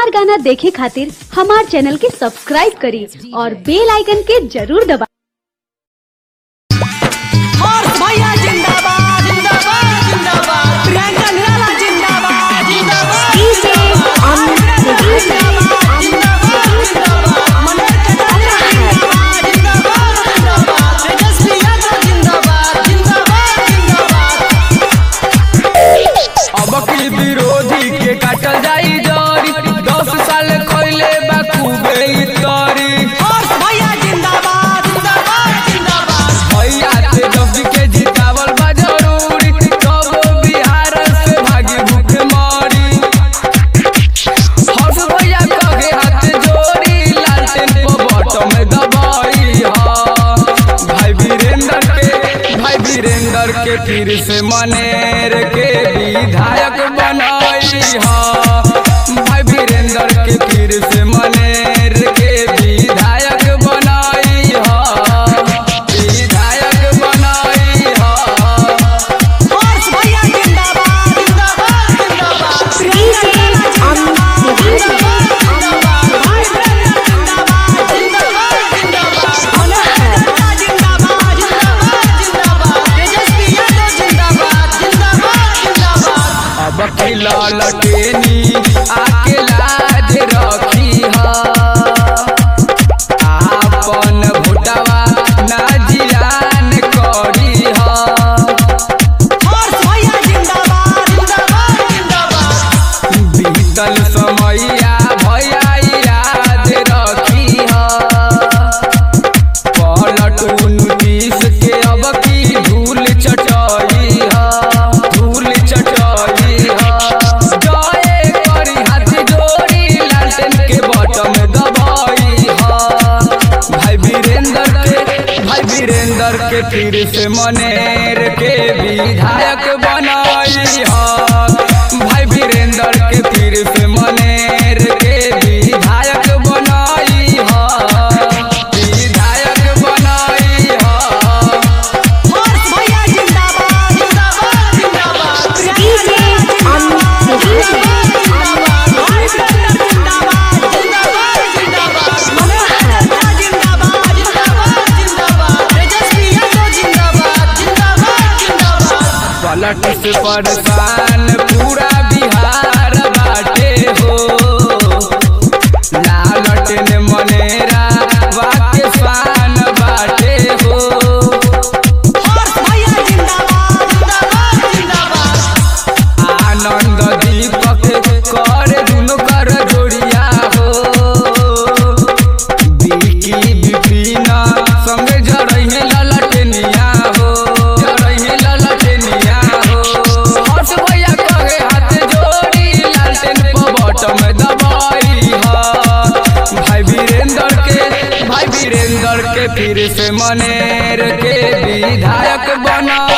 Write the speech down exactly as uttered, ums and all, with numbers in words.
मजेदार गाना देखे खातिर हमार चैनल के सब्सक्राइब करी और बेल आइकन के जरूर दबा। विरोधी के काटल जाई जरी दस साल खइले बा खूबे तरी भैया जिंदाबाद जिंदाबाद जिंदाबाद भैया ते जब के जितावल बा जरूरी तब बिहार से भागी भूखे मरी हर्ष भैया कहे हाथ जोड़ी लालटेन को बटन में दबाई हा भाई वीरेंद्र के भाई वीरेंद्र के फिर से मनेर के विधायक बनाई हा भाई वीरेंद्र के फिर से मनेर के विधायक बनाई हा विधायक बनाई हा हर्ष भैया जिंदाबाद जिंदाबाद ललटेनी आके लाज रखी हा आपन भोटवा ना जियान करी हा हर्ष भैया जिंदाबाद जिंदाबाद जिंदाबाद बीतल समैया भैया याद रखी हा पलटू नीतीश के अब की धूल चटाई हा धूल चटाई वीरेंद्र के फिर से मनेर के विधायक बनाई हा भाई वीरेंद्र के फिर से मनेर के विधायक बनाई हा विधायक बनाई हा हर्ष भैया जिंदाबाद जिंदाबाद पलट से परेशान पूरा बिहार बाटे हो लालटेन मनेरा वाके शान बाटे हो हर्ष भैया जिंदाबाद जिंदाबाद जिंदाबाद आनंद दीपक कर दुनो कर जोड़िया हो बिकी बिपिन संग जरही ललटेनिया हो में दबाई हा भाई वीरेंद्र के भाई वीरेंद्र के फिर से मनेर के विधायक बना